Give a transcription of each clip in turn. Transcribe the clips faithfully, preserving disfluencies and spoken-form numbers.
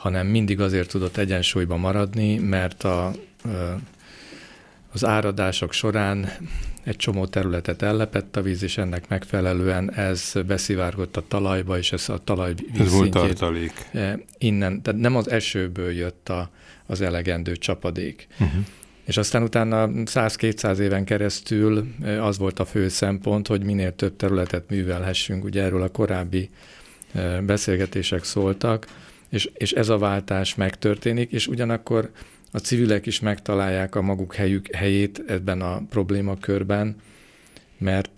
hanem mindig azért tudott egyensúlyban maradni, mert a, az áradások során egy csomó területet ellepett a víz, és ennek megfelelően ez beszivárgott a talajba, és ez a talaj vízszintjét. Ez volt tartalék. Innen, tehát nem az esőből jött a, az elegendő csapadék. Uh-huh. És aztán utána száz-kétszáz éven keresztül az volt a fő szempont, hogy minél több területet művelhessünk, ugye erről a korábbi beszélgetések szóltak, és, és ez a váltás megtörténik, és ugyanakkor a civilek is megtalálják a maguk helyük, helyét ebben a problémakörben, mert,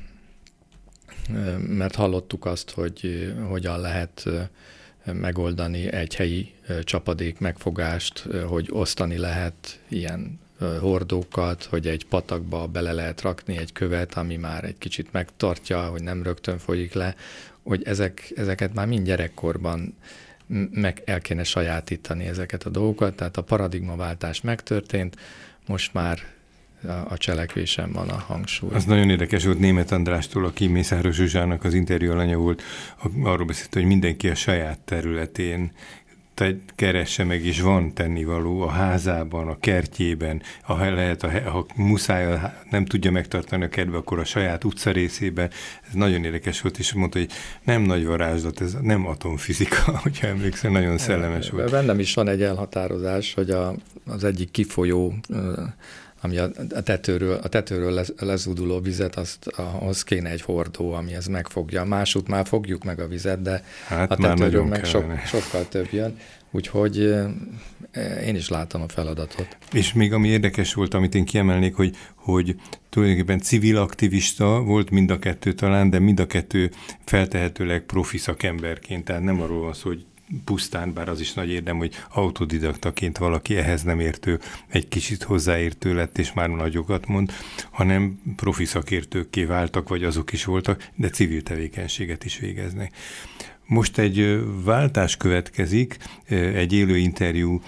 mert hallottuk azt, hogy hogyan lehet megoldani egy helyi csapadék megfogást, hogy osztani lehet ilyen hordókat, hogy egy patakba bele lehet rakni egy követ, ami már egy kicsit megtartja, hogy nem rögtön folyik le, hogy ezek, ezeket már mind gyerekkorban meg el kéne sajátítani ezeket a dolgokat, tehát a paradigmaváltás megtörtént, most már a cselekvésen van a hangsúly. Az nagyon érdekes volt Németh Andrástól, aki Mészáros Zsuzsának az interjú alanya volt, arról beszélt, hogy mindenki a saját területén keresse meg, és van tennivaló a házában, a kertjében, ha lehet, ha muszáj, nem tudja megtartani a kedve, akkor a saját utcarészében. Ez nagyon érdekes volt, és mondta, hogy nem nagy varázslat, ez nem atomfizika, hogyha emlékszem, nagyon szellemes volt. Bennem is van egy elhatározás, hogy a, az egyik kifolyó, ami a tetőről, a tetőről lezúduló vizet, azt, ahhoz kéne egy hordó, ami ez megfogja. Másút már fogjuk meg a vizet, de hát a tetőről meg so, sokkal több jön. Úgyhogy én is látom a feladatot. És még ami érdekes volt, amit én kiemelnék, hogy, hogy tulajdonképpen civil aktivista volt mind a kettő talán, de mind a kettő feltehetőleg profi szakemberként. Tehát nem arról van szó, hogy pusztán, bár az is nagy érdem, hogy autodidaktaként valaki ehhez nem értő, egy kicsit hozzáértő lett, és már nagyokat mond, hanem profi szakértőkké váltak, vagy azok is voltak, de civil tevékenységet is végeznek. Most egy váltás következik, egy élő interjú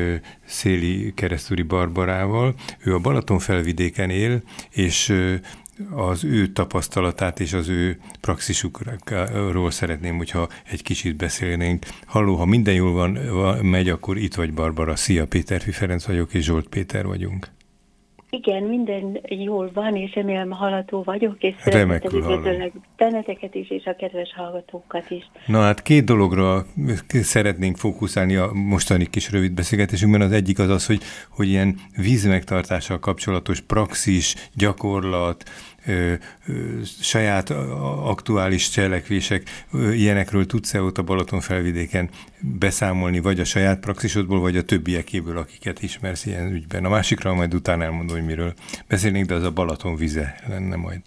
Széli Keresztúri Barbarával. Ő a Balatonfelvidéken él, és az ő tapasztalatát és az ő praxisukról szeretném, hogyha egy kicsit beszélnénk. Halló, ha minden jól van, megy, akkor itt vagy, Barbara. Szia, Péterfi Ferenc vagyok, és Zsolt Péter vagyunk. Igen, minden jól van, és remélem hallható vagyok, és remekül hallom. Benneteket is, és a kedves hallgatókat is. Na hát két dologra szeretnénk fókuszálni a mostani kis rövid beszélgetésünkben. Az egyik az az, hogy, hogy ilyen vízmegtartással kapcsolatos praxis, gyakorlat, Ö, ö, saját aktuális cselekvések, ö, ilyenekről tudsz-e ott a Balatonfelvidéken beszámolni, vagy a saját praxisodból, vagy a többiekéből, akiket ismersz ilyen ügyben. A másikra majd utána elmondom, hogy miről beszélnénk, de az a Balaton vize lenne majd.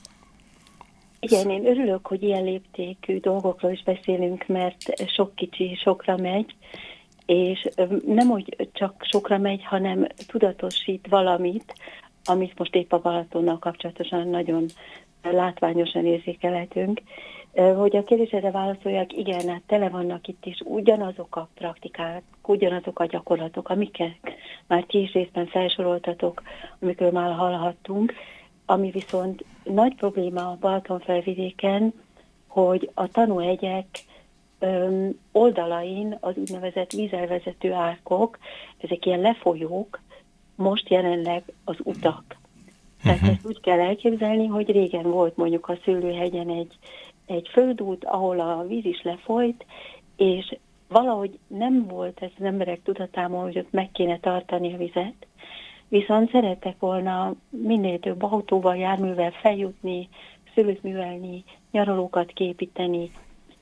Igen, én örülök, hogy ilyen léptékű dolgokról is beszélünk, mert sok kicsi sokra megy, és nem úgy csak sokra megy, hanem tudatosít valamit, amit most épp a Balatonnal kapcsolatosan nagyon látványosan érzékelhetünk. Hogy a kérdésedre válaszoljak, igen, hát tele vannak itt is ugyanazok a praktikák, ugyanazok a gyakorlatok, amiket már ti is részben felsoroltatok, amikről már hallhattunk, ami viszont nagy probléma a Balatonfelvidéken, hogy a tanúhegyek oldalain az úgynevezett vízelvezető árkok, ezek ilyen lefolyók, most jelenleg az utak. Tehát uh-huh. ezt úgy kell elképzelni, hogy régen volt mondjuk a Szőlőhegyen egy, egy földút, ahol a víz is lefolyt, és valahogy nem volt ez az emberek tudatában, hogy ott meg kéne tartani a vizet, viszont szerettek volna minél több autóval, járművel feljutni, szőlőt művelni, nyaralókat képíteni,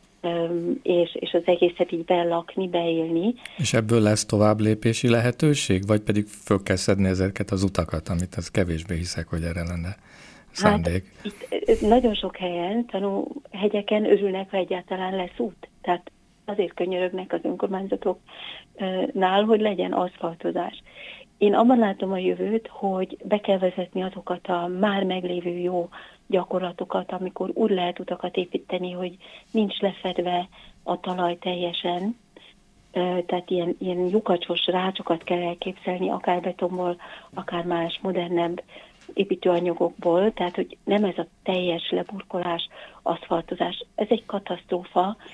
És, és az egészet így belakni, beélni. És ebből lesz tovább lépési lehetőség, vagy pedig föl kell szedni ezeket az utakat, amit az kevésbé hiszek, hogy erre lenne szándék? Hát itt nagyon sok helyen, tanúhegyeken örülnek, ha egyáltalán lesz út. Tehát azért könyörögnek az önkormányzatoknál, hogy legyen aszfaltozás. Én abban látom a jövőt, hogy be kell vezetni azokat a már meglévő jó gyakorlatokat, amikor úgy lehet utakat építeni, hogy nincs lefedve a talaj teljesen, tehát ilyen, ilyen lyukacsos rácsokat kell elképzelni, akár betonból, akár más modernebb építőanyagokból, tehát hogy nem ez a teljes leburkolás, aszfaltozás, ez egy katasztrófa,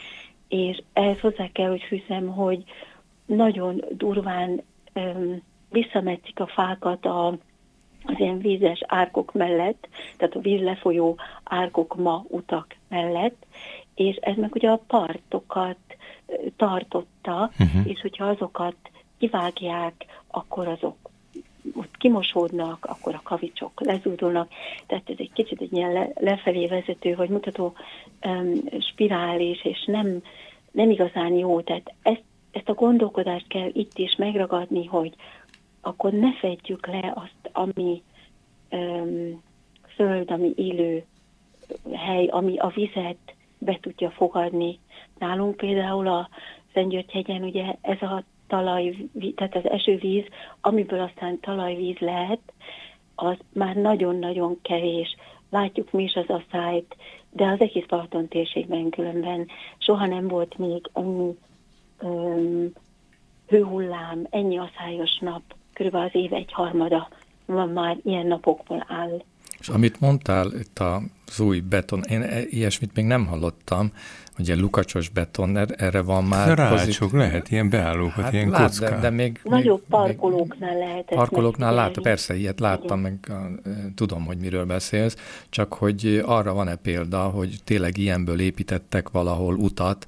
és ehhez hozzá kell, hogy fűzzem, hogy nagyon durván öm, visszametszik a fákat a, az ilyen vízes árkok mellett, tehát a vízlefolyó árkok ma utak mellett, és ez meg ugye a partokat tartotta, uh-huh. és hogyha azokat kivágják, akkor azok ott kimosódnak, akkor a kavicsok lezúdulnak, tehát ez egy kicsit egy ilyen le, lefelé vezető, vagy mutató um, spirális, és nem, nem igazán jó, tehát ezt, ezt a gondolkodást kell itt is megragadni, hogy akkor ne fedjük le azt, ami um, föld, ami élő hely, ami a vizet be tudja fogadni. Nálunk például a Szentgyörgy-hegyen ugye ez a talaj, tehát az esővíz, amiből aztán talajvíz lehet, az már nagyon-nagyon kevés. Látjuk mi is az asszályt, de az egész Balaton térségben különben soha nem volt még ennyi öm, hőhullám, ennyi asszályos nap, körülbelül az év egy harmada van már ilyen napokból áll. És amit mondtál, itt az új beton, én ilyesmit még nem hallottam, ugye lukacsos beton, erre van már... Rácsok, lehet ilyen beállókat, hát ilyen lát, kockák. De, de még, Nagyobb parkolóknál lehet. Parkolóknál látom, persze, ilyet láttam, meg tudom, hogy miről beszélsz, csak hogy arra van-e példa, hogy tényleg ilyenből építettek valahol utat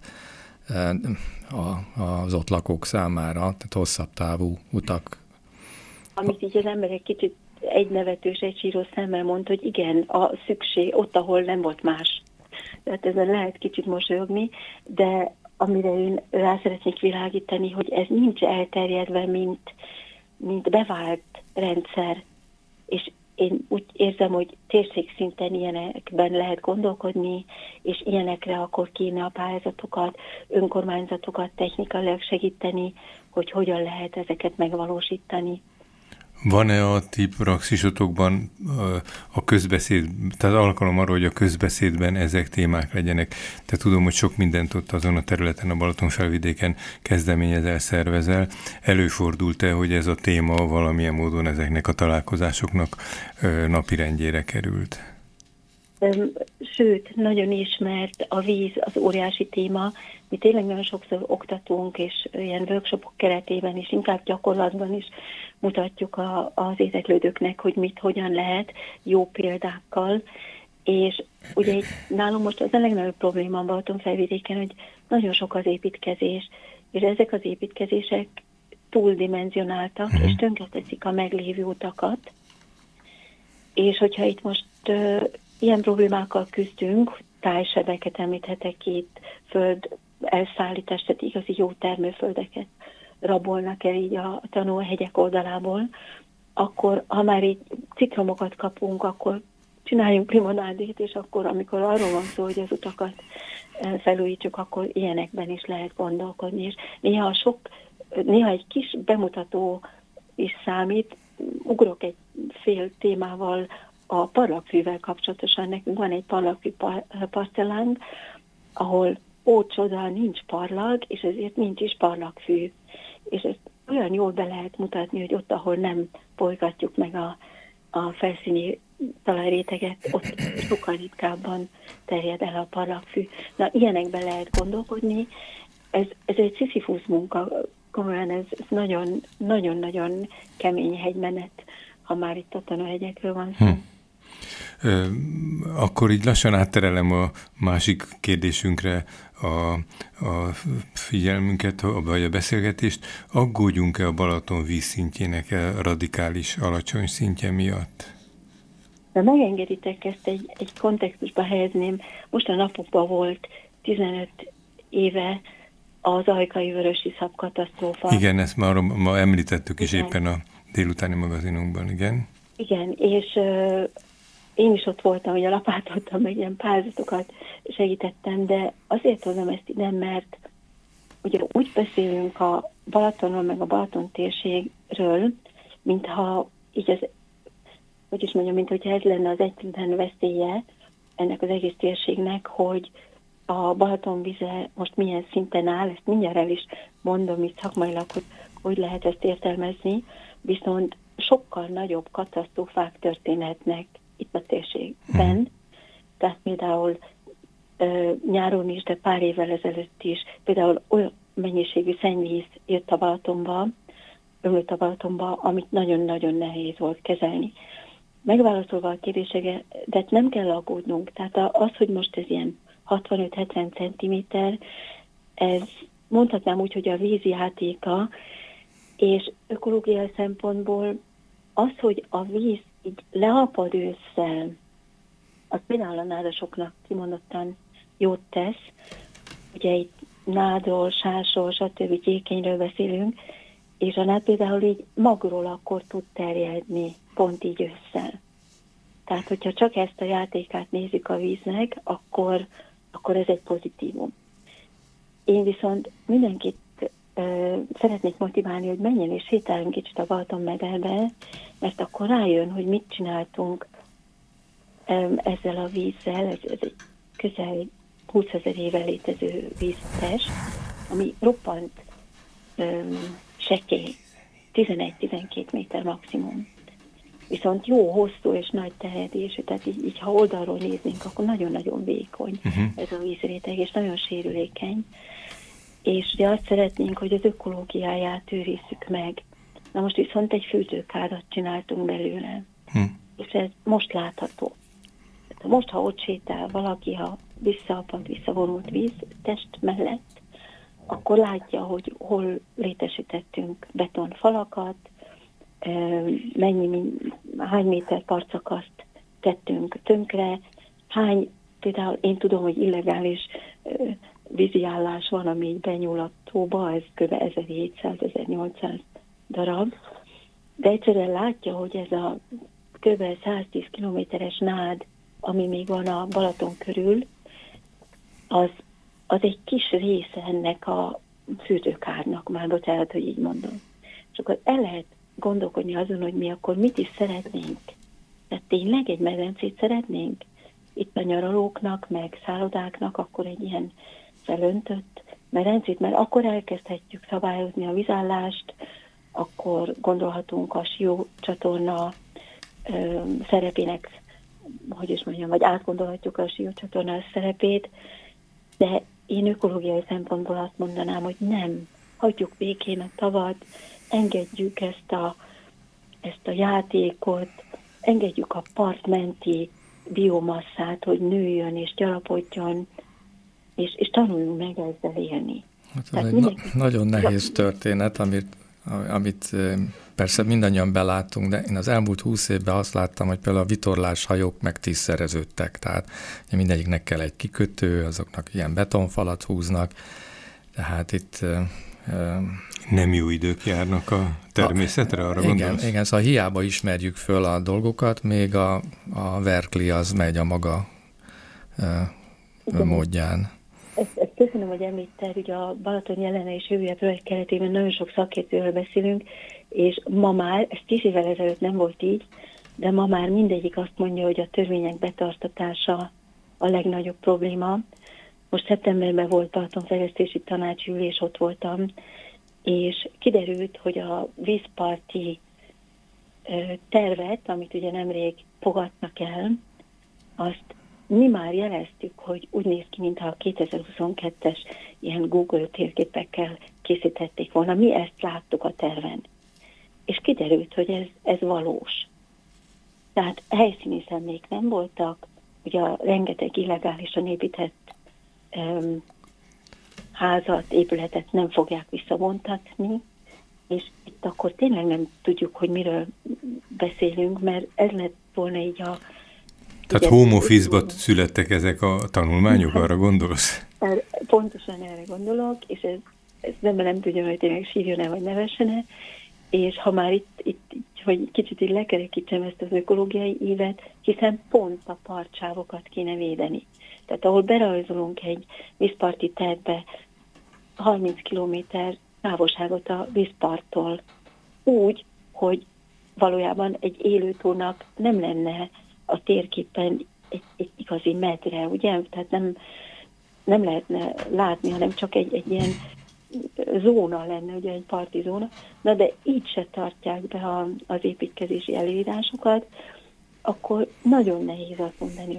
az ott lakók számára, tehát hosszabb távú utak. Amit így az emberek kicsit egy nevetős, egy sírós szemmel mondta, hogy igen, a szükség ott, ahol nem volt más. Tehát ezen lehet kicsit mosolyogni, de amire én rá szeretnék világítani, hogy ez nincs elterjedve, mint, mint bevált rendszer. És én úgy érzem, hogy térségszinten ilyenekben lehet gondolkodni, és ilyenekre akkor kéne a pályázatokat, önkormányzatokat technikailag segíteni, hogy hogyan lehet ezeket megvalósítani. Van-e a ti praxisotokban a közbeszéd, tehát alkalom arra, hogy a közbeszédben ezek témák legyenek? Te tudom, hogy sok mindent ott azon a területen, a Balatonfelvidéken kezdeményezel, szervezel. Előfordult-e, hogy ez a téma valamilyen módon ezeknek a találkozásoknak napirendjére került? Sőt, nagyon ismert a víz, az óriási téma. Mi tényleg nagyon sokszor oktatunk, és ilyen workshopok keretében is, inkább gyakorlatban is mutatjuk a, az érdeklődőknek, hogy mit, hogyan lehet, jó példákkal. És ugye nálunk most az a legnagyobb probléma a Balatonfelvidéken, hogy nagyon sok az építkezés, és ezek az építkezések túldimenzionáltak, uh-huh. és tönkreteszik a meglévő utakat. És hogyha itt most uh, ilyen problémákkal küzdünk, tájsebeket említhetek itt, föld elszállítást, tehát igazi jó termőföldeket rabolnak el így a tanulhegyek oldalából, akkor ha már így ciklomokat kapunk, akkor csináljunk limonádét, és akkor amikor arról van szó, hogy az utakat felújítsuk, akkor ilyenekben is lehet gondolkodni. És néha, sok, néha egy kis bemutató is számít, ugrok egy fél témával a parlagfűvel kapcsolatosan. Nekünk van egy parlagfű parcellánk, ahol ó, csoda, nincs parlag, és ezért nincs is parlagfű. És ezt olyan jól be lehet mutatni, hogy ott, ahol nem bolygatjuk meg a, a felszíni talajréteget, ott sokkal ritkábban terjed el a parlagfű. Na, ilyenekben lehet gondolkodni. Ez, ez egy sziszifúsz munka, komolyan ez, ez nagyon, nagyon-nagyon kemény hegymenet, ha már itt a tanulhegyekről van szó. Hm. Akkor így lassan átterelem a másik kérdésünkre a, a figyelmünket, vagy a beszélgetést. Aggódjunk-e a Balaton vízszintjének a radikális alacsony szintje miatt? De megengeditek, ezt egy, egy kontextusba helyezném. Most a napokban volt tizenöt éve az ajkai vörösiszap katasztrófa. Igen, ezt már ma említettük is igen. Éppen a délutáni magazinunkban, igen. Igen, és uh, én is ott voltam, hogy a lapátottam, meg ilyen pályázatokat segítettem, de azért hozom ezt ide, mert ugye úgy beszélünk a Balatonon, meg a Balaton térségről, mintha így az, hogy is mondjam, mint hogyha ez lenne az egyetlen veszélye ennek az egész térségnek, hogy a Balaton vize most milyen szinten áll, ezt mindjárt el is mondom itt szakmailag, hogy hogy lehet ezt értelmezni, viszont sokkal nagyobb katasztrófák történhetnek itt a térségben. Mm. Tehát például nyáron is, de pár évvel ezelőtt is például olyan mennyiségű szennyvíz jött a Balatonba, ömlött a Balatonba, amit nagyon-nagyon nehéz volt kezelni. Megválaszolva a kérdéseket, nem kell aggódnunk. Tehát az, hogy most ez ilyen hatvanöt-hetven centiméter, ez mondhatnám úgy, hogy a víz játéka, és ökológiai szempontból az, hogy a víz így leapad ősszel, az például a nádasoknak kimondottan jót tesz. Ugye itt nádról, sásról, stb. Gyékenyről beszélünk, és a nád például így magról akkor tud terjedni, pont így ősszel. Tehát, hogyha csak ezt a játékát nézzük a víznek, akkor, akkor ez egy pozitívum. Én viszont mindenkit ö, szeretnék motiválni, hogy menjen és sétáljunk kicsit a Balatonmederbe, mert akkor rájön, hogy mit csináltunk ö, ezzel a vízzel. Ez, ez egy közel húszezer éve létező víztest, ami roppant ö, sekély, tizenegy-tizenkét méter maximum. Viszont jó, hosszú és nagy terjedésű, tehát így, így ha oldalról néznénk, akkor nagyon-nagyon vékony uh-huh. ez a vízréteg, és nagyon sérülékeny. És ugye azt szeretnénk, hogy az ökológiáját őrizzük meg. Na most viszont egy fürdőkárat csináltunk belőle, uh-huh. és ez most látható. Tehát most, ha ott sétál valaki, ha visszaapad, visszavonult víztest mellett, akkor látja, hogy hol létesítettünk betonfalakat, mennyi, hány méter partszakaszt tettünk tönkre, hány, például én tudom, hogy illegális víziállás van, ami így benyúl a tóba, ez kb. ezerhétszáz-ezernyolcszáz darab, de egyszerűen látja, hogy ez a kb. száztíz kilométeres nád, ami még van a Balaton körül, az, az egy kis része ennek a fürdőkárnak, már bocsánat, hogy így mondom. És akkor el lehet gondolkodni azon, hogy mi akkor mit is szeretnénk. Tehát tényleg egy medencét szeretnénk? Itt a nyaralóknak, meg szállodáknak akkor egy ilyen felöntött medencét, mert akkor elkezdhetjük szabályozni a vízállást, akkor gondolhatunk a Sió csatorna ö, szerepének, hogy is mondjam, vagy átgondolhatjuk a Sió csatorna szerepét, de én ökológiai szempontból azt mondanám, hogy nem, hagyjuk békén a tavat, engedjük ezt a, ezt a játékot, engedjük a partmenti biomasszát, hogy nőjön és gyarapodjon, és, és tanuljunk meg ezzel élni. Hát ez egy mindenki... na- nagyon nehéz történet, amit, amit persze mindannyian belátunk, de én az elmúlt húsz évben azt láttam, hogy például a vitorláshajók meg tízszereződtek, tehát mindegyiknek kell egy kikötő, azoknak ilyen betonfalat húznak, tehát itt... Nem jó idők járnak a természetre, arra igen, gondolsz? Igen, szóval hiába ismerjük föl a dolgokat, még a, a Verkli az megy a maga uh, módján. Ezt, ezt köszönöm, hogy említed, ugye a Balaton jelene és jövője projekt keretében nagyon sok szakértőről beszélünk, és ma már, ez tíz évvel ezelőtt nem volt így, de ma már mindegyik azt mondja, hogy a törvények betartatása a legnagyobb probléma. Most szeptemberben volt Balatonfejlesztési Tanácsi ülés, ott voltam, és kiderült, hogy a vízparti tervet, amit ugye nemrég fogadtak el, azt mi már jeleztük, hogy úgy néz ki, mintha a kétezer-huszonkettes ilyen Google térképekkel készítették volna. Mi ezt láttuk a terven. És kiderült, hogy ez, ez valós. Tehát helyszíni szemlék nem voltak, ugye a rengeteg illegálisan épített um, házat, épületet nem fogják visszavontatni, és itt akkor tényleg nem tudjuk, hogy miről beszélünk, mert ez lett volna így a... Tehát home office-ba születtek ezek a tanulmányok, arra gondolsz? Pontosan erre gondolok, és ez, ez nem, nem tudja, hogy tényleg sírjon-e, vagy nevesen-e, és ha már itt, itt, itt hogy kicsit így lekerekítsem ezt az ökológiai évet, hiszen pont a partsávokat kéne védeni. Tehát ahol berajzolunk egy vízparti tervbe harminc kilométer távolságot a vízparttól, úgy, hogy valójában egy élőtónak nem lenne a térképen egy, egy igazi medre, ugye? Tehát nem, nem lehetne látni, hanem csak egy, egy ilyen zóna lenne, ugye egy parti zóna. Na de így se tartják be a, az építkezési előírásokat, akkor nagyon nehéz azt mondani, hogy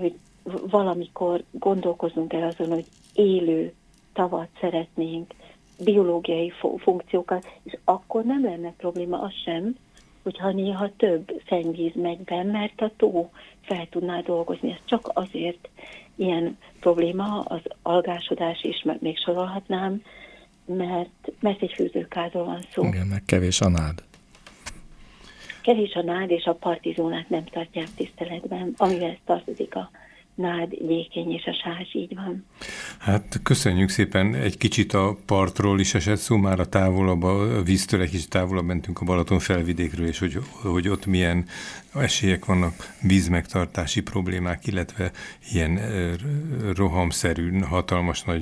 valamikor gondolkozunk el azon, hogy élő tavat szeretnénk, biológiai funkciókat, és akkor nem lenne probléma az sem, hogyha néha több szennyvíz megy be, mert a tó fel tudná dolgozni. Ez csak azért ilyen probléma, az algásodás is, mert még sorolhatnám, mert, mert egy főzőkádról van szó. Igen, meg kevés a nád. Kevés a nád, és a parti zónát nem tartják tiszteletben, amivel tartozik a nád, gyékény és a sás, így van. Hát köszönjük szépen, egy kicsit a partról is esett szó, már a távolabb, a víztől egy kicsit távolabb mentünk a Balaton felvidékről, és hogy, hogy ott milyen esélyek vannak, vízmegtartási problémák, illetve ilyen rohamszerű, hatalmas nagy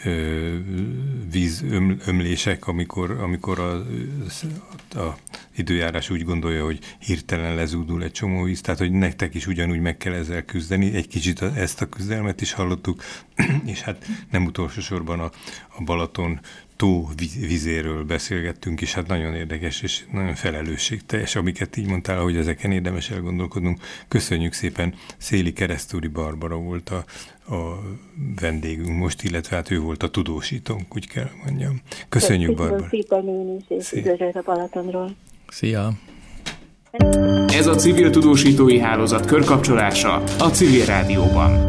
vízömlések, amikor, amikor a, a időjárás úgy gondolja, hogy hirtelen lezúdul egy csomó víz, tehát hogy nektek is ugyanúgy meg kell ezzel küzdeni. Egy kicsit ezt a küzdelmet is hallottuk, és hát nem utolsó sorban a, a Balaton tó vizéről beszélgettünk, és hát nagyon érdekes és nagyon felelősségteljes, amiket így mondtál, hogy ezeken érdemes elgondolkodnunk. Köszönjük szépen, Széli Keresztúri Barbara volt a, a vendégünk most, illetve hát ő volt a tudósítónk, úgy kell mondjam. Köszönjük, Köszönjük Barbara. Szépen én is, és üdvözlet a Balatonról. Szia! Ez a Civil Tudósítói Hálózat körkapcsolása a Civil Rádióban.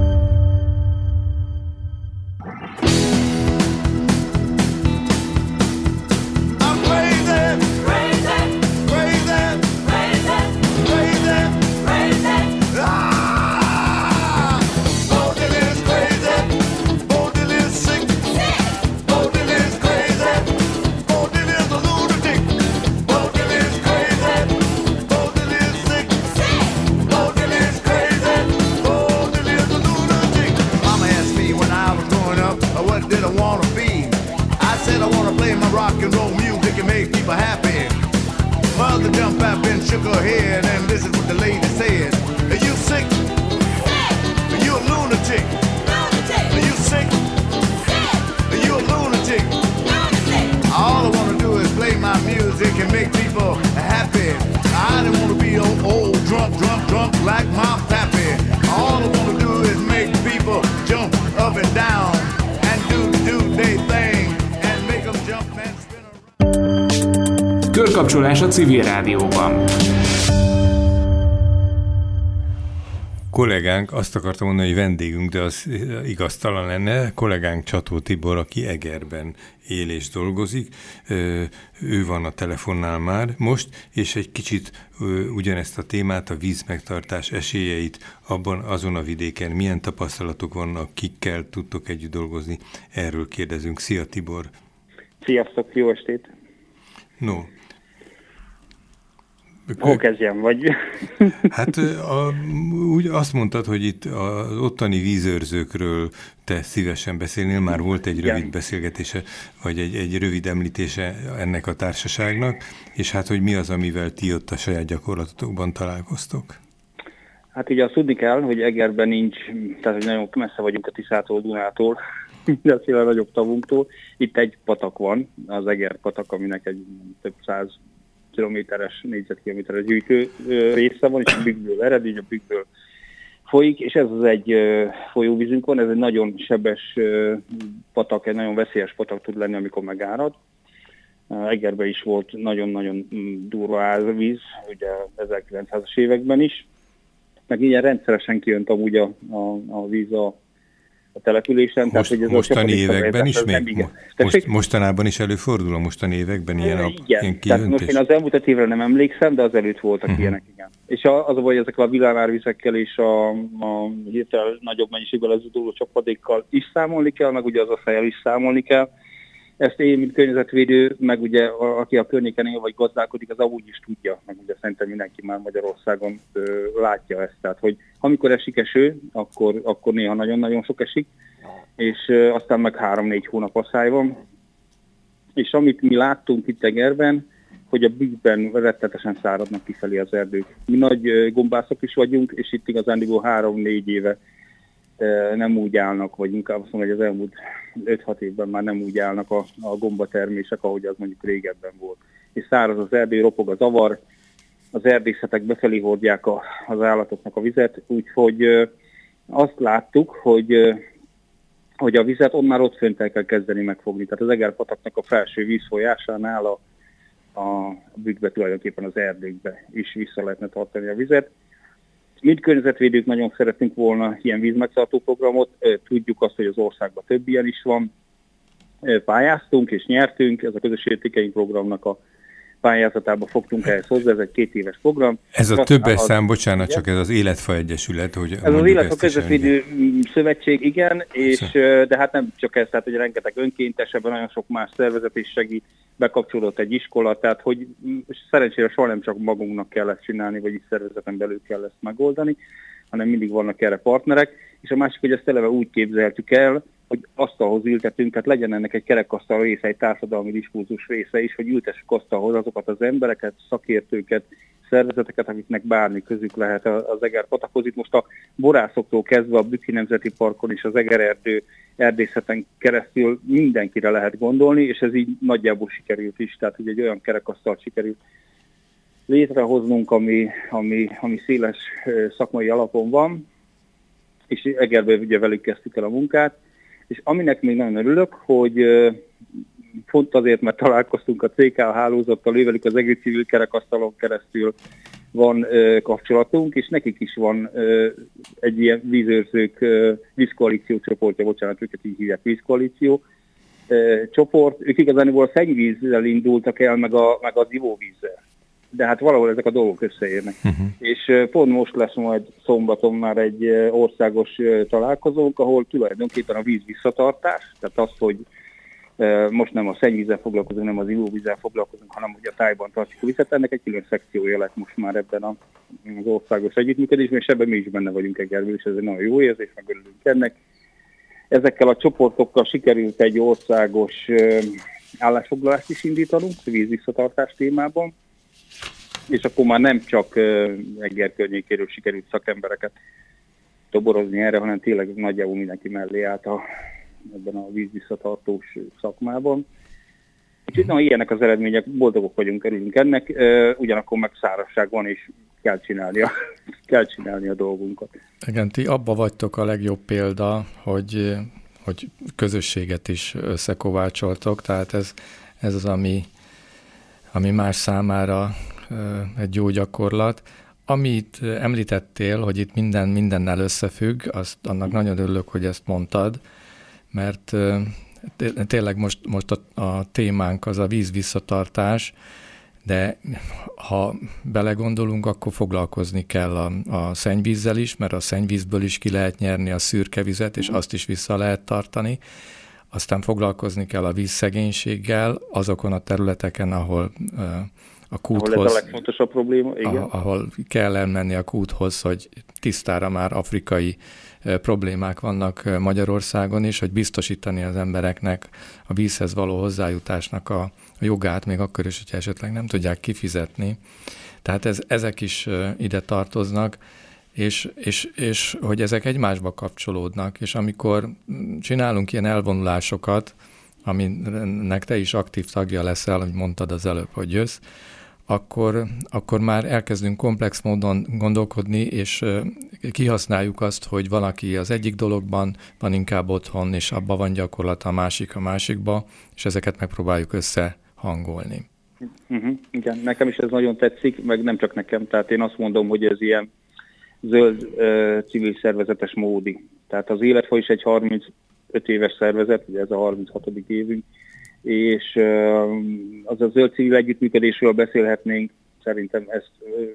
Shook her head, and this is what the lady said. Are you sick? Sick. Are you a lunatic? Lunatic. Are you sick? Sick. Are you a lunatic? Lunatic. All I want to do is play my music and make people happy. I don't want to be old, old, drunk, drunk, drunk like my pappy. All I want to do is make people jump up and down and do, do their thing and make them jump and spin around. Körkapcsolás a Civil Rádióban. Kollégánk, azt akartam mondani, hogy vendégünk, de az igaztalan lenne, kollégánk Csató Tibor, aki Egerben él és dolgozik, ő van a telefonnál már most, és egy kicsit ugyanezt a témát, a vízmegtartás esélyeit abban, azon a vidéken, milyen tapasztalatok vannak, kikkel tudtok együtt dolgozni, erről kérdezünk. Szia Tibor! Sziasztok, jó estét! No, hol kezdjem, vagy? Hát a, úgy azt mondtad, hogy itt az ottani vízőrzőkről te szívesen beszélnél, már volt egy rövid Igen. beszélgetése, vagy egy, egy rövid említése ennek a társaságnak, és hát, hogy mi az, amivel ti ott a saját gyakorlatotokban találkoztok? Hát ugye azt tudni kell, hogy Egerben nincs, tehát hogy nagyon messze vagyunk a Tiszától, Dunától, mindenféle nagyobb tavunktól. Itt egy patak van, az Eger patak, aminek egy több száz kilométeres, négyzetkilométeres gyűjtő része van, és a bükkből eredmény, a bükkből folyik, és ez az egy folyóvízünk van, ez egy nagyon sebes patak, egy nagyon veszélyes patak tud lenni, amikor megárad. Egerben is volt nagyon-nagyon durva árvíz, ugye ezerkilencszázas években is, meg ilyen rendszeresen kijött amúgy a, a, a víz a a településen. Most, tehát, hogy ez mostani években is még? még most, mostanában is előfordul a mostani években ilyen, a, ilyen kijöntés? Most én az elmúlt évre nem emlékszem, de az előtt voltak uh-huh. ilyenek, igen. És az a baj, ezekkel a villámárvizekkel és a, a hirtelen nagyobb mennyiségben lezúduló csapadékkal is számolni kell, meg ugye az a fejjel is számolni kell. Ezt én, mint környezetvédő, meg ugye a, aki a környéken él vagy gazdálkodik, az amúgy is tudja, meg ugye szerintem mindenki már Magyarországon ö, látja ezt. Tehát, hogy amikor esik eső, akkor, akkor néha nagyon-nagyon sok esik, és ö, aztán meg három-négy hónap asszály van. És amit mi láttunk itt Egerben, hogy a bükkben rettetesen száradnak kifelé az erdők. Mi nagy ö, gombászok is vagyunk, és itt igazándiból három-négy éve nem úgy állnak, vagy inkább azt mondom, hogy az elmúlt öt-hat évben már nem úgy állnak a, a gombatermések, ahogy az mondjuk régebben volt. És száraz az erdő, ropog az avar, az erdészetek befelé hordják a, az állatoknak a vizet, úgyhogy azt láttuk, hogy, hogy a vizet onnan ott fönt el kell kezdeni megfogni. Tehát az Egerpataknak a felső vízfolyásánál a, a bükkbe, tulajdonképpen az erdőkbe is vissza lehetne tartani a vizet. Mind környezetvédők nagyon szeretnénk volna ilyen vízmegtartó programot, tudjuk azt, hogy az országban több ilyen is van. Pályáztunk és nyertünk, ez a közös értékeink programnak a pályázatába fogtunk ehhez hozzá, ez egy két éves program. Ez a többes szám, bocsánat, csak ez az Életfa Egyesület, hogy ez az Életfa Közösvédő Szövetség, igen, és de hát nem csak ez, tehát hogy rengeteg önkéntes, ebben nagyon sok más szervezet is segít, bekapcsolódott egy iskola, tehát hogy szerencsére soha nem csak magunknak kell ezt csinálni, vagy is szervezeten belül kell ezt megoldani, hanem mindig vannak erre partnerek, és a másik, hogy ezt eleve úgy képzeltük el, hogy asztalhoz ültetünk, tehát legyen ennek egy kerekasztal része, egy társadalmi diskurzus része is, hogy ültessük asztalhoz azokat az embereket, szakértőket, szervezeteket, akiknek bármi közük lehet az Egerpatakhoz. Itt most a borászoktól kezdve a Bükki Nemzeti Parkon és az Egererdő erdészeten keresztül mindenkire lehet gondolni, és ez így nagyjából sikerült is, tehát hogy egy olyan kerekasztalt sikerült létrehoznunk, ami, ami, ami széles szakmai alapon van, és Egerben ugye velük kezdtük el a munkát, és aminek még nagyon örülök, hogy pont azért, mert találkoztunk a cé ká hálózattal, ővelük az egész civil kerekasztalon keresztül van kapcsolatunk, és nekik is van egy ilyen vízőrzők, vízkoalíció csoportja, bocsánat, őket így hívják, vízkoalíció csoport. Ők igazából a szennyvízzel indultak el, meg, a, meg az ivóvízzel. De hát valahol ezek a dolgok összeérnek. Uh-huh. És pont most lesz majd szombaton már egy országos találkozónk, ahol tulajdonképpen a víz visszatartás, tehát az, hogy most nem a szennyvízzel foglalkozunk, nem az ivóvízzel foglalkozunk, hanem hogy a tájban tartjuk a vizet, ennek egy külön szekciója lett most már ebben az országos együttműködésben, és ebben mi is benne vagyunk Egerből, és ez egy nagyon jó érzés, meg örülünk ennek. Ezekkel a csoportokkal sikerült egy országos állásfoglalást is indítanunk, vízvisszatartás témában, és akkor már nem csak Eger környékéről sikerült szakembereket toborozni erre, hanem tényleg nagyjából mindenki mellé állt a, ebben a vízvisszatartós szakmában. Úgyhogy na, ilyenek az eredmények, boldogok vagyunk, örülünk ennek, ugyanakkor meg szárazság van, és kell csinálni a, kell csinálni a dolgunkat. Igen, ti abba vagytok a legjobb példa, hogy, hogy közösséget is összekovácsoltok, tehát ez, ez az, ami, ami más számára egy jó gyakorlat. Amit említettél, hogy itt minden mindennel összefügg, azt annak nagyon örülök, hogy ezt mondtad, mert tényleg most, most a, a témánk az a vízvisszatartás, de ha belegondolunk, akkor foglalkozni kell a, a szennyvízzel is, mert a szennyvízből is ki lehet nyerni a szürke vizet, és azt is vissza lehet tartani. Aztán foglalkozni kell a vízszegénységgel azokon a területeken, ahol a kúthoz, ahol ez a legfontosabb probléma, igen. Ahol kell elmenni a kúthoz, hogy tisztára már afrikai problémák vannak Magyarországon is, hogy biztosítani az embereknek a vízhez való hozzájutásnak a jogát, még akkor is, hogyha esetleg nem tudják kifizetni. Tehát ez, ezek is ide tartoznak, és, és, és hogy ezek egymásba kapcsolódnak, és amikor csinálunk ilyen elvonulásokat, aminek te is aktív tagja leszel, hogy mondtad az előbb, hogy jössz, akkor, akkor már elkezdünk komplex módon gondolkodni, és kihasználjuk azt, hogy valaki az egyik dologban van inkább otthon, és abban van gyakorlata, a másik a másikba, és ezeket megpróbáljuk összehangolni. Uh-huh. Igen, nekem is ez nagyon tetszik, meg nem csak nekem, tehát én azt mondom, hogy ez ilyen zöld uh, civil szervezetes módi. Tehát az Életfa is egy harmincöt éves szervezet, ugye ez a harminchatodik évünk, és az a zöld civil együttműködésről beszélhetnénk, szerintem ezt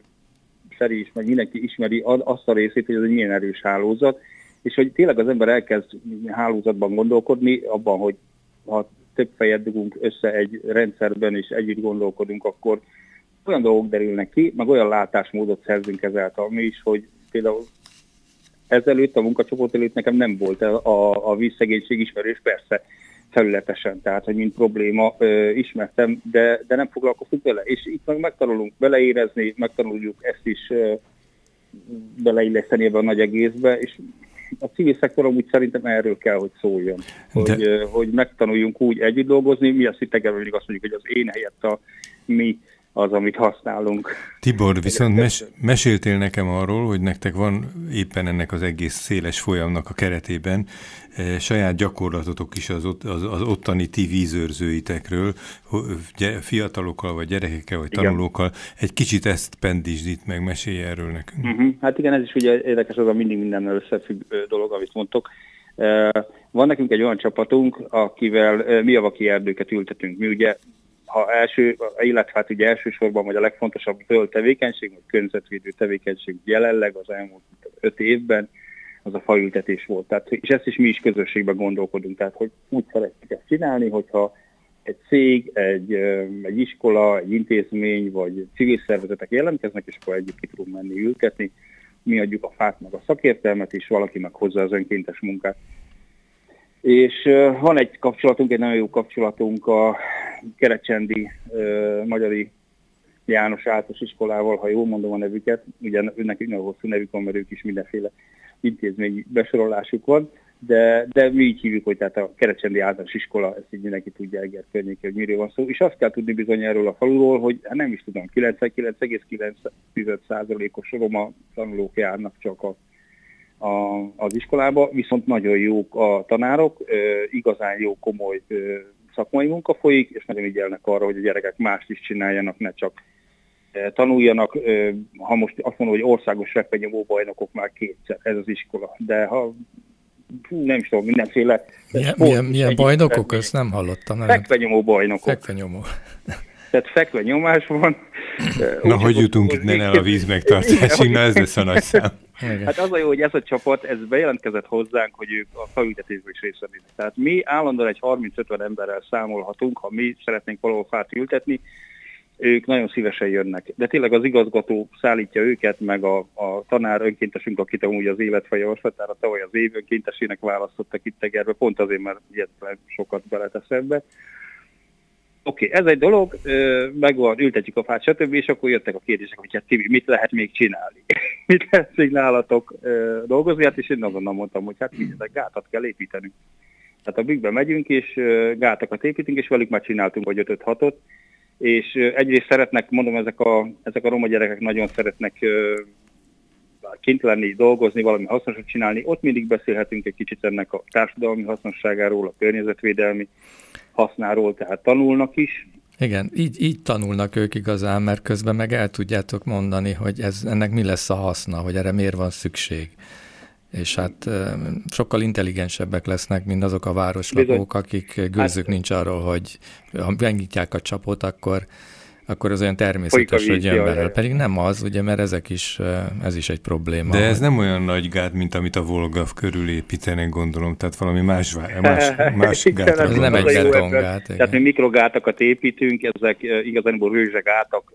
Feri is, meg mindenki ismeri azt a részét, hogy ez egy milyen erős hálózat, és hogy tényleg az ember elkezd hálózatban gondolkodni, abban, hogy ha több fejet dugunk össze egy rendszerben, és együtt gondolkodunk, akkor olyan dolgok derülnek ki, meg olyan látásmódot szerzünk ezáltal mi is, hogy például ezelőtt, a munkacsoport előtt nekem nem volt a, a, a vízszegénység ismerős, persze felületesen, tehát, hogy mint probléma ö, ismertem, de, de nem foglalkoztunk vele. És itt meg megtanulunk beleérezni, megtanuljuk ezt is ö, beleilleszteni ebbe a nagy egészbe, és a civil szektor amúgy szerintem erről kell, hogy szóljon. De... Hogy, ö, hogy megtanuljunk úgy együtt dolgozni, mi azt itt mindig azt mondjuk, hogy az én helyett a mi, az, amit használunk. Tibor, viszont mes- meséltél nekem arról, hogy nektek van éppen ennek az egész széles folyamnak a keretében e, saját gyakorlatotok is az, ott, az, az ottani ti vízőrzőitekről, fiatalokkal, vagy gyerekekkel, vagy tanulókkal. Egy kicsit ezt pendítsd itt meg, mesélj erről nekünk. Uh-huh. Hát igen, ez is ugye érdekes, az a mindig mindennel összefügg dolog, amit mondtok. Van nekünk egy olyan csapatunk, akivel mi javaki erdőket ültetünk. Mi ugye, ha első, illetve hát ugye elsősorban, vagy a legfontosabb zöld tevékenység, vagy környezetvédő tevékenység jelenleg az elmúlt öt évben, az a faültetés volt. Tehát, és ezt is mi is közösségben gondolkodunk. Tehát, hogy úgy szeretjük ezt csinálni, hogyha egy cég, egy, egy iskola, egy intézmény, vagy civil szervezetek jelentkeznek, és akkor együtt ki tudunk menni ültetni. Mi adjuk a fát, meg a szakértelmet, és valaki meg hozzá az önkéntes munkát. És uh, van egy kapcsolatunk, egy nagyon jó kapcsolatunk a kerecsendi uh, Magyari János Általános Iskolával, ha jól mondom a nevüket, ugye nekik nagyon hosszú nevük van, mert ők is mindenféle intézményi besorolásuk van, de, de mi így hívjuk, hogy tehát a Kerecsendi Általános Iskola, ezt így mindenki tudja Eger környéke, hogy miről van szó, és azt kell tudni bizony erről a faluról, hogy nem is tudom, kilencvenkilenc egész kilenc százalékos roma tanulók járnak csak a, a, az iskolába, viszont nagyon jók a tanárok, igazán jó, komoly szakmai munka folyik, és nagyon ügyelnek arra, hogy a gyerekek mást is csináljanak, ne csak tanuljanak. Ha most azt mondom, hogy országos fekvenyomó bajnokok már kétszer, ez az iskola, de ha nem is tudom, mindenféle... Milyen, milyen, milyen bajnokok? Ezt nem hallottam. Fekvenyomó bajnokok. Fekvenyomó. Tehát fekvenyomás van. Na, hogy jutunk innen el a víz megtartásig? Na, ez lesz a nagy szám. Hát az a jó, hogy ez a csapat, ez bejelentkezett hozzánk, hogy ők a faültetésből is részt vennének. Tehát mi állandóan egy harminc-ötven emberrel számolhatunk, ha mi szeretnénk valahol fát ültetni, ők nagyon szívesen jönnek. De tényleg az igazgató szállítja őket, meg a, a tanár önkéntesünk, akit amúgy az életfejjavaslatára tavaly az év önkéntesének választottak itt Egerbe, pont azért, mert ilyetlen sokat beletesz ebbe. Oké, okay, ez egy dolog, megvan, ültetjük a fát, stb., és akkor jöttek a kérdések, hogy hát Tibi, mit lehet még csinálni? mit lehet még nálatok dolgozni? Hát és én azonnal mondtam, hogy hát figyeljetek, gátat kell építenünk. Tehát a bükkbe megyünk, és gátakat építünk, és velük már csináltunk vagy ötöt-hatot, és egyrészt szeretnek, mondom, ezek a, ezek a roma gyerekek nagyon szeretnek kint lenni, dolgozni, valami hasznosat csinálni. Ott mindig beszélhetünk egy kicsit ennek a társadalmi hasznosságáról, a környezetvédelmi hasznáról, tehát tanulnak is. Igen, így, így tanulnak ők igazán, mert közben meg el tudjátok mondani, hogy ez, ennek mi lesz a haszna, hogy erre miért van szükség. És hát sokkal intelligensebbek lesznek, mint azok a városlakók, akik gőzük hát, nincs arról, hogy ha megnyitják a csapot, akkor, akkor az olyan természetes, hogy jön belőle. Pedig nem az, ugye, mert ezek is, ez is egy probléma. De ez nem olyan nagy gát, mint amit a Volga körül építenek, gondolom, tehát valami más, más, más gátra. Ez nem egy betongát. Tehát mi mikrogátakat építünk, ezek igazából rőzsegátak,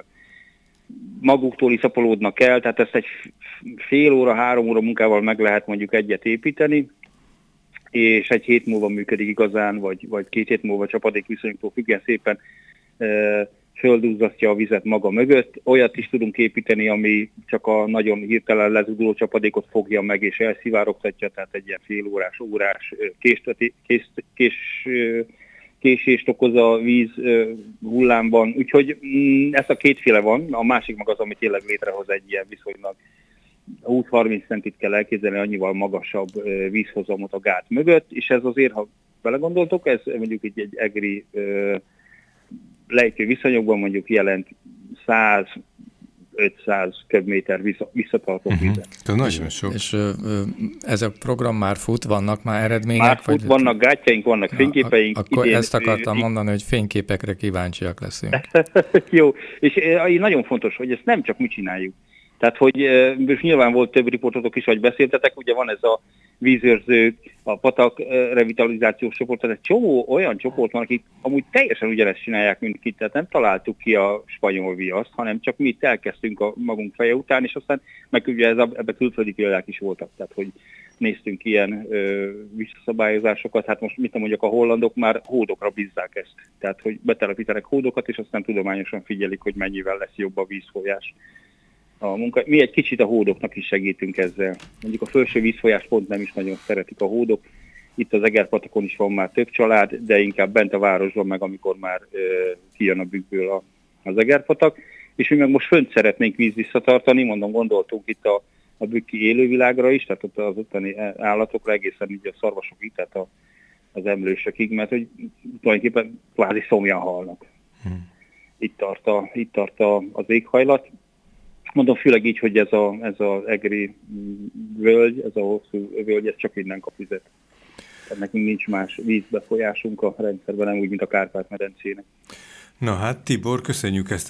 maguktól iszapolódnak el, tehát ezt egy fél óra, három óra munkával meg lehet mondjuk egyet építeni, és egy hét múlva működik igazán, vagy, vagy két hét múlva csapadék viszonyoktól függően szépen e, földúzzasztja a vizet maga mögött. Olyat is tudunk építeni, ami csak a nagyon hirtelen lezuduló csapadékot fogja meg és elszivárogtatja, tehát egy ilyen fél órás, órás kés, kés, kés késést okoz a víz uh, hullámban, úgyhogy mm, ez a kétféle van, a másik meg az, amit tényleg létrehoz egy ilyen viszonylag húsz-harminc centit kell elképzelni, annyival magasabb uh, vízhozamot a gát mögött, és ez azért, ha belegondoltok, ez mondjuk egy, egy egri uh, lejtő viszonyokban mondjuk jelent száz-ötszáz köbméter visszatartó uh-huh. vizet. Nagyon sok. És ö, ö, ez a program már fut, vannak már eredmények? Már fut, vagy... vannak gátjaink, vannak fényképeink. Na, akkor idén, ezt akartam ö, mondani, hogy fényképekre kíváncsiak leszünk. Jó, és ö, nagyon fontos, hogy ezt nem csak mi csináljuk. Tehát, hogy ö, nyilván volt több riportotok is, hogy beszéltetek, ugye van ez a vízőrzők, a patak revitalizációs csoport, tehát egy csomó olyan csoport van, akik amúgy teljesen ugyanezt csinálják, mint itt, tehát nem találtuk ki a spanyol viaszt, hanem csak mi itt elkezdtünk a magunk feje után, és aztán meg ugye ez a, ebbe külföldi példák is voltak, tehát hogy néztünk ilyen ö, visszaszabályozásokat, hát most mit mondjak, a hollandok már hódokra bízzák ezt, tehát hogy betelepítenek hódokat, és aztán tudományosan figyelik, hogy mennyivel lesz jobb a vízfolyás. A munka. Mi egy kicsit a hódoknak is segítünk ezzel. Mondjuk a felső vízfolyás pont nem is nagyon szeretik a hódok. Itt az Egerpatakon is van már több család, de inkább bent a városban meg, amikor már ö, kijön a bükkből a, az Egerpatak, és mi meg most fönt szeretnénk víz visszatartani, mondom, gondoltunk itt a, a bükki élővilágra is, tehát ott az ottani állatokra, egészen így a szarvasokig, tehát a, az emlősökig, mert hogy tulajdonképpen kvázi szomjan halnak. Hmm. Itt tart, a, itt tart a, az éghajlat. Mondom, főleg így, hogy ez, a, ez az egri völgy, ez a hosszú völgy, ez csak innen kap vizet. Tehát nekünk nincs más vízbefolyásunk a rendszerben, nem úgy, mint a Kárpát-medencének. Na hát, Tibor, köszönjük ezt